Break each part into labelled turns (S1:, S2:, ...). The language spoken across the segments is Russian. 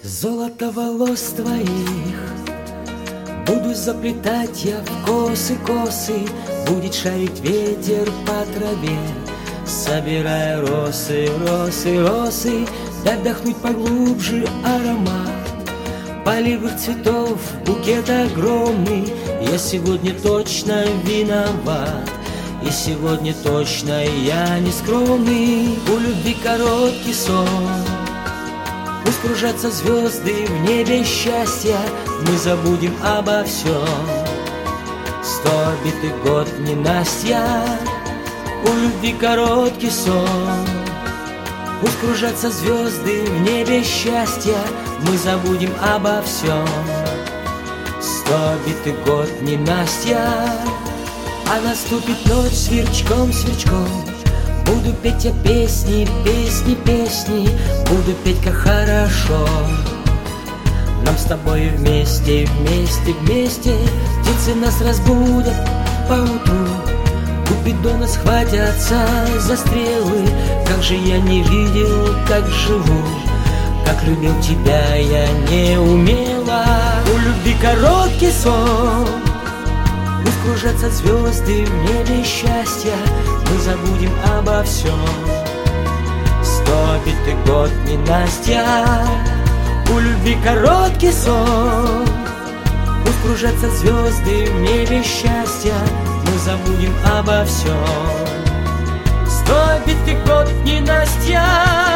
S1: Золото волос твоих буду заплетать я в косы-косы, будет шарить ветер по траве, собирая росы, росы, росы, дай вдохнуть поглубже аромат полевых цветов, букет огромный. Я сегодня точно виноват, и сегодня точно я не скромный. У любви короткий сон, пусть кружатся звезды в небе счастья, мы забудем обо всем. 100-битый год ненастья, у любви короткий сон, пусть кружатся звезды в небе счастья, мы забудем обо всем. 100-битый год ненастья, а наступит ночь сверчком, сверчком. Буду петь я песни, песни, песни, буду петь как хорошо. Нам с тобой вместе, вместе, вместе, птицы нас разбудят поутру. Купидоны схватятся за стрелы, как же я не видел, как живу. Как любил тебя я не умела. У любви короткий сон, пусть кружатся звезды в небе счастья, мы забудем обо всем. 100-битый год ненастья, у любви короткий сон, пусть кружатся звезды в небе счастья, мы забудем обо всем. 100-битый год ненастья.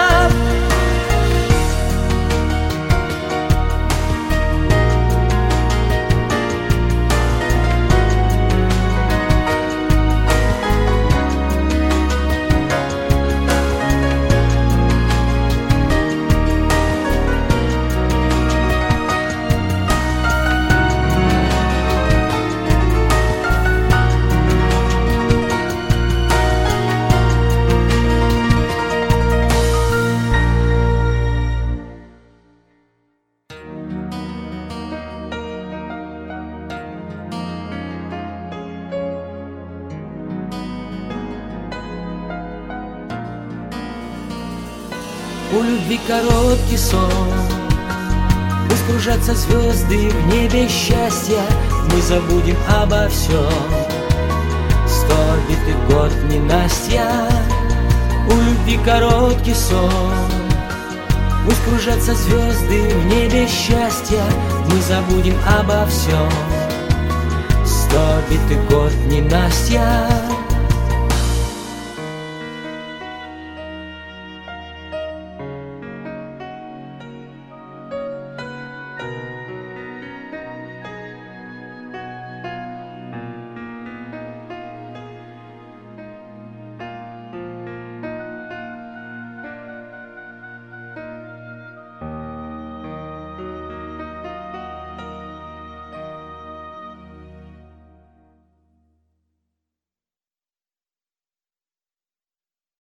S1: У любви короткий сон, пусть кружатся звезды в небе счастья, мы забудем обо всем. 100-битый год ненастья, у любви короткий сон, пусть кружатся звезды в небе счастья, мы забудем обо всем. 100-битый год ненастья.